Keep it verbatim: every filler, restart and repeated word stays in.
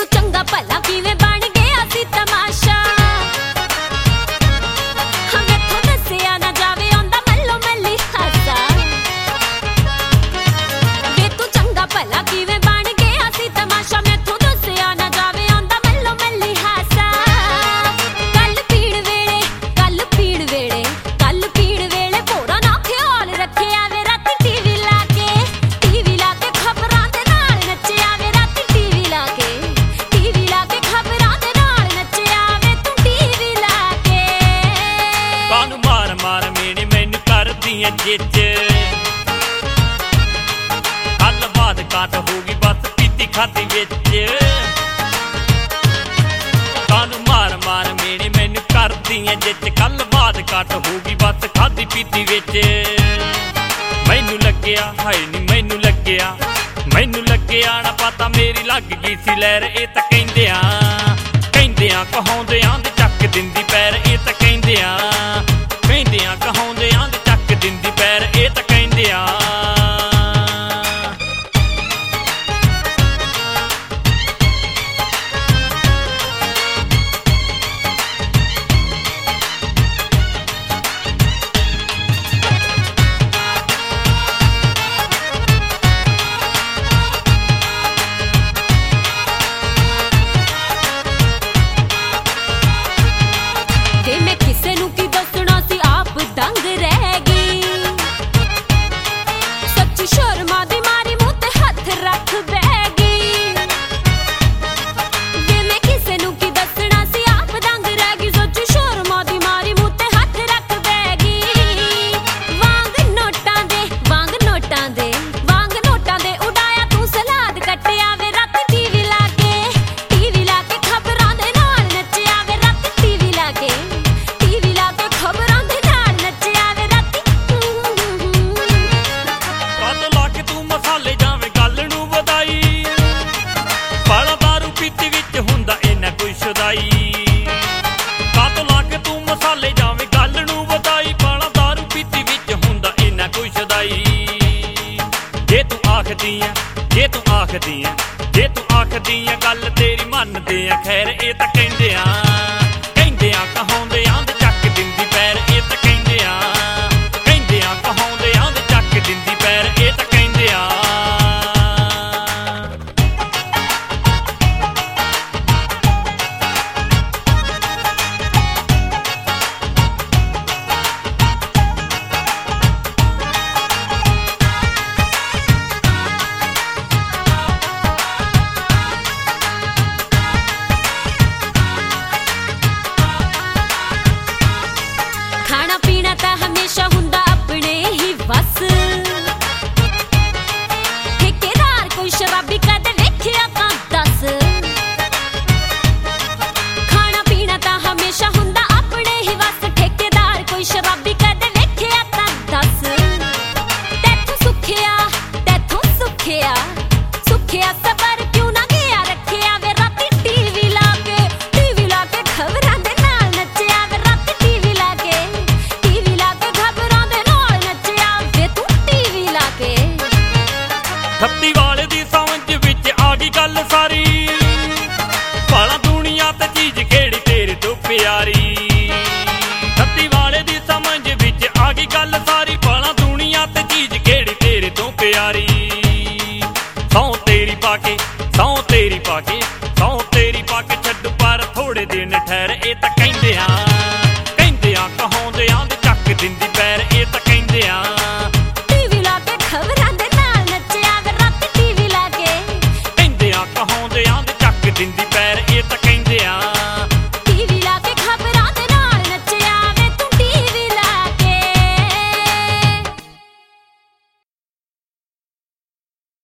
चंगा भला किवें बन गया सी तमाशा। हाँ मैथों दस्सिया ना जावे आंदा मल्लो मल्ली हासा। वे तू चंगा भला किवें बन गया सी तमाशा। मैथों दस्सिया ना जावे आंदा मल्लो मल्ली हासा। कल पीड़ वेले कल पीड़ वेले कल पीड़ वेले भोरा ना ख्याल रखिया वे राती टीवी ला के टीवी ला के खबरां दे नाल नच्चिया वे राती टीवी ला के टीवी ला के खबरां दे नाल नच्चिया वे तू टीवी ला के। कानू मार मार मेने मैनू करदियां जिच कल बाद काट होगी बस पीती खाती विच। कानू मार मार मेने मैनू करदियां जिच कल बाद काट होगी बस खादी पीती विच। मैनू लग्गिया हाय नी मैनू लग्गिया मैनू लग्गिया ना पता मेरी लग गई सी लहर। ए तां कहंदियां कहंदियां कहाउंदियां दे चक दिंदी पैर। ए तां कहंदियां कहंदियां कहाउंदियां दे चक दिंदी पैर। ए तां कहंदियां ते मैं किसे नू की दसना सी आप दंग रह गई। सच्ची शर्मा दी मारी मुंह ते हथ रख बह गई। ते मैं किसे नू की दसना सी आप दंग रह गई। सच्ची शर्मा दी मारी मुंह ते हथ रख बह गई। वांग नोटां दे वांग नोटां दे वांग नोटां दे उड़ाया तू सलाद कट्टिया वे राती टीवी ला के टीवी ला के खबरां दे नाल नच्चिया वे राती टीवी ला के टीवी ला के खबरां दे नाल नच्चिया वे राती। कद ला के तू मसाले जावे गल नू वधाई। पाला दारू पीती विच हुंदा इन्ना कोई शुदाई। कद ला के तू मसाले जावे गल नू वधाई। पाला दारू पीती विच हुंदा इन्ना कोई शुदाई। जे तू आखदी ऐ जे तू आखदी ऐ जे तू आखदी ऐ गल तेरी मनदे आ खैर। ए तां कहंदियां कहंदियां कहाउंदियां दे चक दिंदी पैर। ए तां कहंदियां कहंदियां कहाउंदियां दे चक दिंदी पैर। ए तां कहंदियां खाना पीना तां हमेशा हुंदा अपने ही बस। ठेकेदार कोई शराबी कदे वेखिया तां दस। खाना पीना तां हमेशा हुंदा अपने ही बस। ठेकेदार कोई शराबी कदे वेखिया तां दस। तैथों सुखिया तैथों सुखिया सुखिया सबर क्यों ना गया रखिया वे राती टीवी ला के टीवी ला के खबरां दे नाल नच्चिया वे राती टीवी ला के टीवी ला के खबरां दे नाल नच्चिया वे तू टीवी ला के। थप्पी वाले दी समझ विच आ गई गल सारी। भला दुनिया ते चीज केड़ी तेरे तो प्यारी। थप्पी वाले दी समझ विच आ गई गल सारी। भला दुनिया ते चीज केड़ी तेरे तो प्यारी। सौ तेरी पाके सौ तेरी पाके सौ तेरी पाके छड्ड पर थोड़े दिन ठहर। ए तां कहंदियां